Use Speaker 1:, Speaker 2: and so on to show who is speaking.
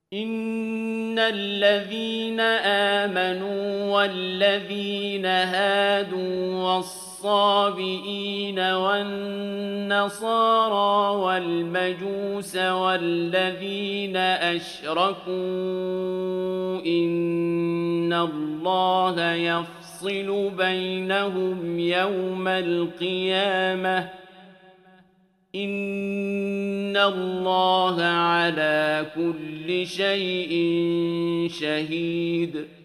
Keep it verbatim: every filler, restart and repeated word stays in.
Speaker 1: إن الذين آمنوا والذين هادوا والصابئين والنصارى والمجوس والذين أشركوا إن الله يفصل بينهم يوم القيامة إن الله على كل شيء شهيد